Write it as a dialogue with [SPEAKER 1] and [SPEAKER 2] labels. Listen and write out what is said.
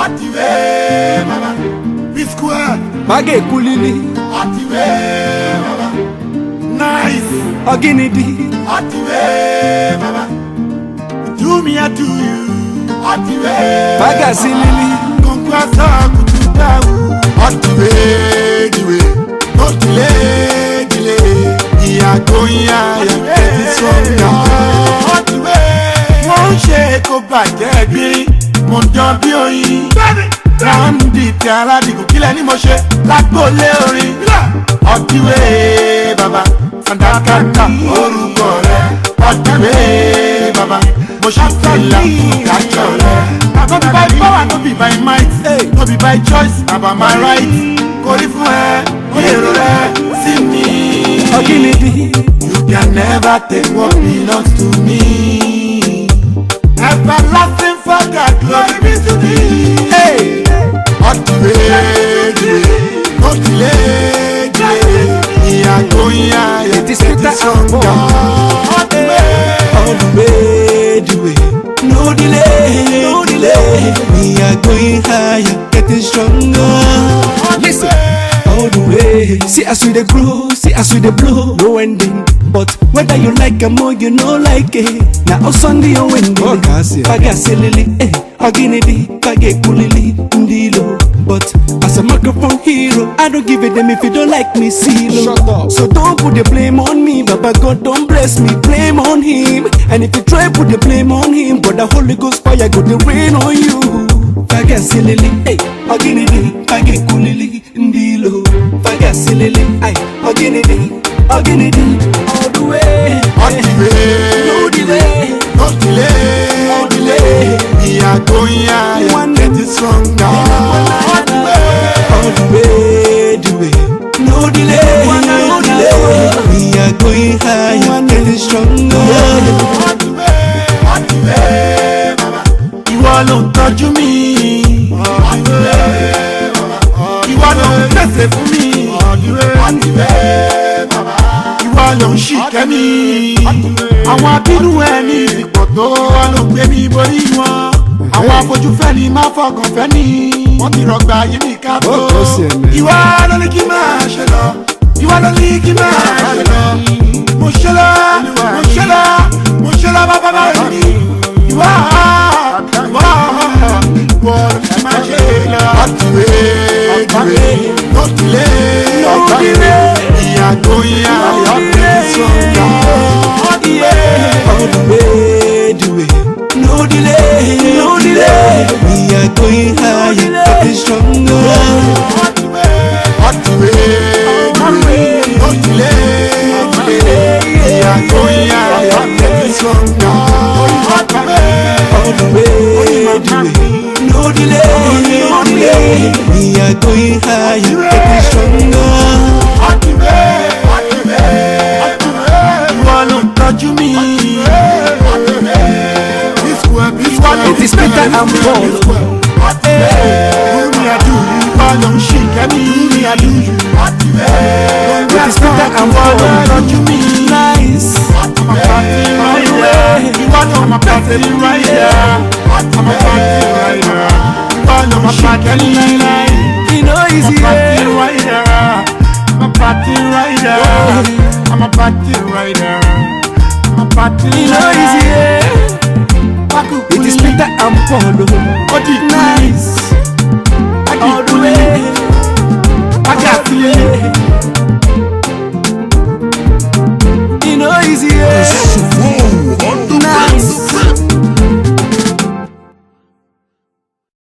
[SPEAKER 1] Activate, Baba. Be square.
[SPEAKER 2] Bage kulili.
[SPEAKER 1] Activate, Baba. Nice.
[SPEAKER 2] Oginidi.
[SPEAKER 1] Activate, Baba. Do me, I do you. Activate.
[SPEAKER 2] Baga silili.
[SPEAKER 1] Conquesta kutubau. Activate, no delay, delay. We are going higher, getting stronger. Activate. Wọ́n ṣe kó bàjẹ́ gbé. Mo jọ bí oyin. Ráńdì tí aládìgún kílẹ̀ ní mo ṣe lágbólé orin. Ọ̀dìwé bàbá Sàdákàtà orúkọ rẹ̀. Ọ̀dìwé bàbá mo ṣe fìlà kájọ rẹ̀. No be by power, no be by might, no be by choice, about my right. Kò rí fún ẹ, ó èrò rẹ sí mi.
[SPEAKER 2] Oginidi.
[SPEAKER 1] You can never take what belongs to me. Everlasting Father, glory be to thee. Hey, activate, no delay, delay. We are going higher,
[SPEAKER 2] It is Peter
[SPEAKER 1] stronger.
[SPEAKER 2] all the way, no delay, no delay. We are going higher, getting stronger. Listen, all the way. See as we dey grow, see as we dey blow, no ending. But whether you like am or you no like it, now on Sunday or Wednesday, Baga silili, Oginidi, Bage kulili, ndilo. But as a microphone hero, I don't give a damn if you don't like me, Silo.
[SPEAKER 3] Shut up.
[SPEAKER 2] So don't put the blame on me, Baba God don't bless me, blame on him. And if you try put the blame on him, but the Holy Ghost fire go the rain on you. Baga silili, Oginidi, Bage kulili, ndilo. Baga silili, Oginidi, all the way.
[SPEAKER 1] Activate,
[SPEAKER 2] No delay,
[SPEAKER 1] no delay,
[SPEAKER 2] all the way.
[SPEAKER 1] We are going higher, getting stronger.
[SPEAKER 2] All the way, no delay, no delay. We are going higher, getting stronger.
[SPEAKER 1] Activate, Baba. Ìwọ ló ń tọ́jú mi. Activate, Baba. Ìwọ ló ń pèsè fún mi. Activate, Baba. Ìwọ ló ń ṣìkẹ́ mi. Àwọn abínú ẹni ìsìnkú tó wọ́n ló gbé mi borí wọn. Àwọn afojúfẹ́ ni máa fọkàn fẹ́ ni. Wọ́n ti rọgbà yí mi ká tó. Ìwọ ló ní kí máa ṣe lọ. Ìwọ ló ní kí máa ṣe lọ. Mo ṣe lọ, mo ṣe lọ, mo ṣe lọ bàbá bàbá mi. Ìwọ ló ní máa ṣe lọ. Activate, no delay, no delay. We are going higher, getting stronger.
[SPEAKER 2] All the way, no delay, no delay. We are going higher, getting stronger.
[SPEAKER 1] Activate, no delay, we are going higher, getting stronger.
[SPEAKER 2] All the way, no delay, no delay. We are going higher, getting stronger.
[SPEAKER 1] Ìwọ ló ń tọ́jú mi.
[SPEAKER 2] It is Peter and Paul.
[SPEAKER 1] Ìwọ ló ń ṣìkẹ́ mi.
[SPEAKER 2] It is Peter and Paul.
[SPEAKER 1] Tọ́jú mi.
[SPEAKER 2] Nice.
[SPEAKER 1] I'm a party rider. Ìwọ ló ń pèsè rider. I'm a party rider. Ìwọ ló ń ṣìkẹ́ mi.